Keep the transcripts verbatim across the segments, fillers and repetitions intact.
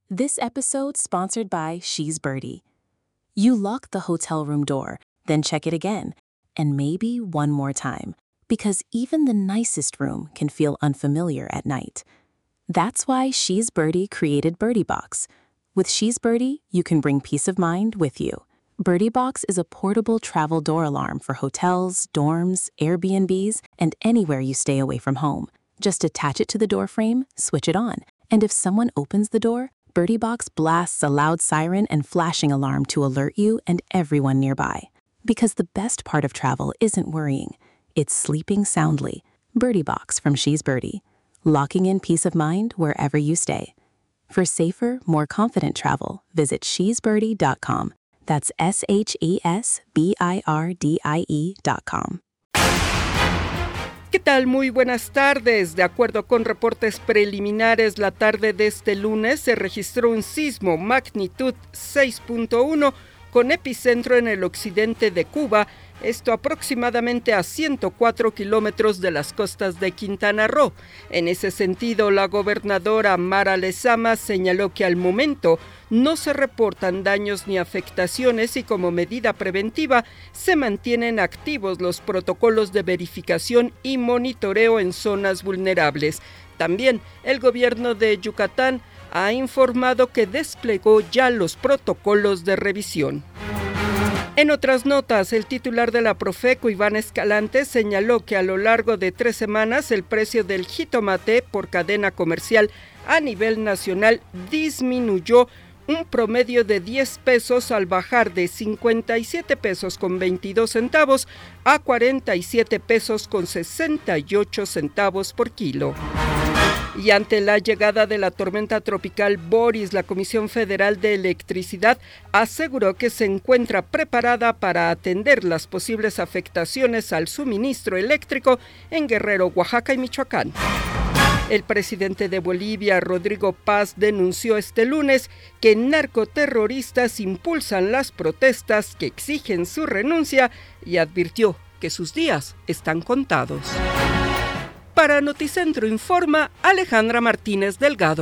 This episode sponsored by She's Birdie. You lock the hotel room door, then check it again, and maybe one more time, because even the nicest room can feel unfamiliar at night. That's why She's Birdie created Birdie Box. With She's Birdie, you can bring peace of mind with you. Birdie Box is a portable travel door alarm for hotels, dorms, Airbnbs, and anywhere you stay away from home. Just attach it to the door frame, switch it on, and if someone opens the door, Birdie Box blasts a loud siren and flashing alarm to alert you and everyone nearby. Because the best part of travel isn't worrying, it's sleeping soundly. Birdie Box from She's Birdie, locking in peace of mind wherever you stay. For safer, more confident travel, visit she's birdie dot com. That's S H E S B I R D I E dot com. ¿Qué tal? Muy buenas tardes. De acuerdo con reportes preliminares, la tarde de este lunes se registró un sismo magnitud seis punto uno con epicentro en el occidente de Cuba, esto aproximadamente a ciento cuatro kilómetros de las costas de Quintana Roo. En ese sentido, la gobernadora Mara Lezama señaló que al momento no se reportan daños ni afectaciones y como medida preventiva se mantienen activos los protocolos de verificación y monitoreo en zonas vulnerables. También el gobierno de Yucatán ha informado que desplegó ya los protocolos de revisión. En otras notas, el titular de la Profeco, Iván Escalante, señaló que a lo largo de tres semanas el precio del jitomate por cadena comercial a nivel nacional disminuyó un promedio de diez pesos al bajar de cincuenta y siete pesos con veintidós centavos a cuarenta y siete pesos con sesenta y ocho centavos por kilo. Y ante la llegada de la tormenta tropical Boris, la Comisión Federal de Electricidad aseguró que se encuentra preparada para atender las posibles afectaciones al suministro eléctrico en Guerrero, Oaxaca y Michoacán. El presidente de Bolivia, Rodrigo Paz, denunció este lunes que narcoterroristas impulsan las protestas que exigen su renuncia y advirtió que sus días están contados. Para Noticentro Informa, Alejandra Martínez Delgado.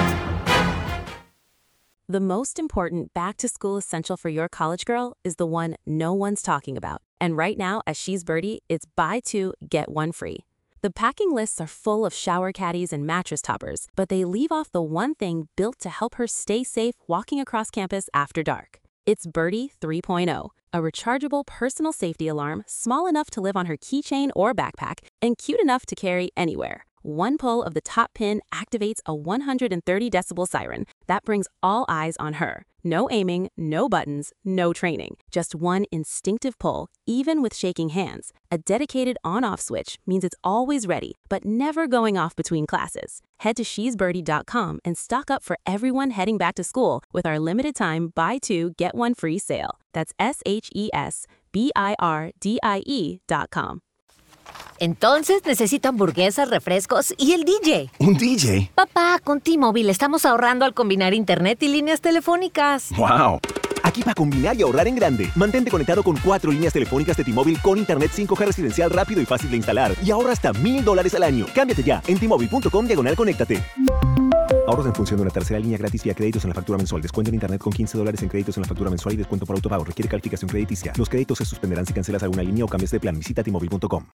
The most important back-to-school essential for your college girl is the one no one's talking about. And right now, at She's Birdie, it's buy two, get one free. The packing lists are full of shower caddies and mattress toppers, but they leave off the one thing built to help her stay safe walking across campus after dark. It's Birdie three point oh, a rechargeable personal safety alarm small enough to live on her keychain or backpack and cute enough to carry anywhere. One pull of the top pin activates a one hundred thirty decibel siren that brings all eyes on her. No aiming, no buttons, no training. Just one instinctive pull, even with shaking hands. A dedicated on-off switch means it's always ready, but never going off between classes. Head to she's birdie dot com and stock up for everyone heading back to school with our limited time buy two, get one free sale. That's S H E S B I R D I E dot com. Entonces necesito hamburguesas, refrescos y el D J. ¿Un D J? Papá, con T-Mobile estamos ahorrando al combinar internet y líneas telefónicas. ¡Wow! Aquí para combinar y ahorrar en grande. Mantente conectado con cuatro líneas telefónicas de T-Mobile con internet cinco G residencial rápido y fácil de instalar. Y ahorra hasta mil dólares al año. Cámbiate ya en T-Mobile.com diagonal conéctate. Ahorros en función de una tercera línea gratis vía créditos en la factura mensual. Descuento en internet con quince dólares en créditos en la factura mensual y descuento por autopago. Requiere calificación crediticia. Los créditos se suspenderán si cancelas alguna línea o cambias de plan. Visita T Mobile punto com.